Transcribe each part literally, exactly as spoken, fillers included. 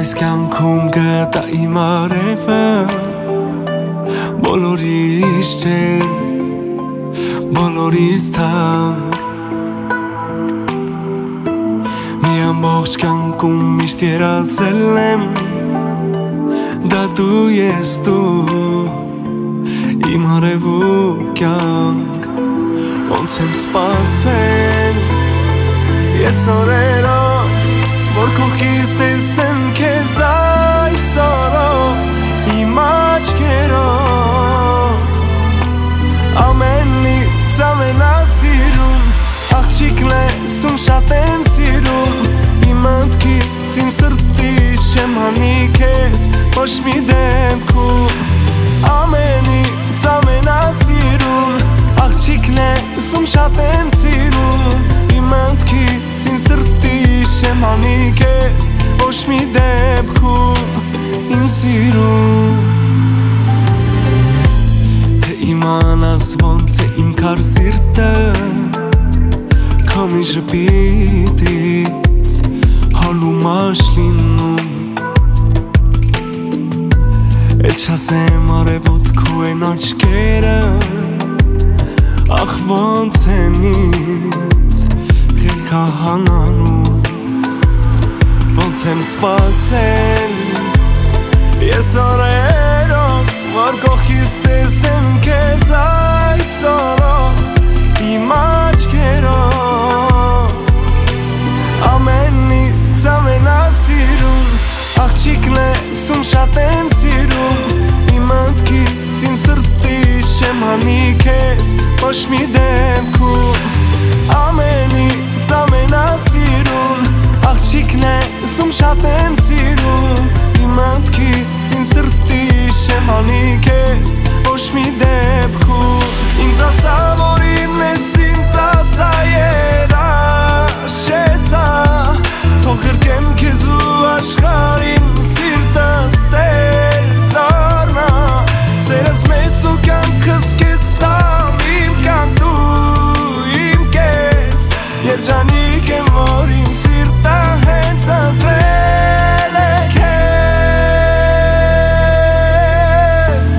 այս կյանքում գտա իմ արևը բոլորիս չեն, բոլորիս թանկ մի ամբողջ կյանքում միշտ երազել եմ դա դու ես դու իմ արևու կյանք ոնց եմ սպասել ես օրերով որ կողքից տեսնեմ քեզ այսօրով իմ աչքերով ամենից ամենասիրուն աղջիկն ես ում շատ եմ սիրում իմ մտքից իմ սրտից չեմ հանի քեզ ոչ մի դեպքում ամենից ամենասիրուն աղջիկն ես ում շատ եմ սիրում իմ մտքից իմ սրտից չեմ հանի քեզ ոչ մի դեպքում իմ սիրուն թե իմանաս ոնց է իմ քար սիրտը քո մի ժպիտից հալումաշ լինում էլ չասեմ արևոտ քո են աչքերը ախ ոնց են ինձ խելքահանանում ոնց եմ սպասել ես օրերով որ կողքից տեսնեմ քեզ այսօրով իմ աչքերով ամենից ամենասիրուն աղջիկն ես ում շատ եմ սիրում իմ մտքից իմ սրտից չեմ հանի քեզ ոչ մի դեպքում ամենից ամենասիրուն աղջիկն ես ում շատ եմ սիրում իմ մտքից իմ սրտից չեմ հանի քեզ ոչ մի դեպքում ինձ ասա որ իմն ես ինձ ասա երաշեցա թող գրկեմ քեզ ու աշխարհին սիրտս տեր դառնա սերս մեծ ու կյանքս քեզ տամ իմ կյանք դու իմ կես երջանիկ եմ որ իմ սիրտը հենց ընտրել է քեզ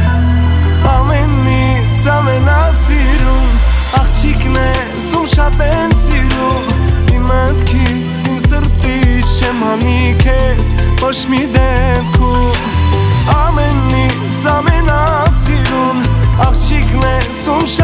ամենից ամենասիրուն աղջիկն ես ում շատ եմ սիրում իմ մտքից իմ սրտից չեմ հանի քեզ ոչ մի դեպքում ամենից ամենասիրուն աղջիկն ես ում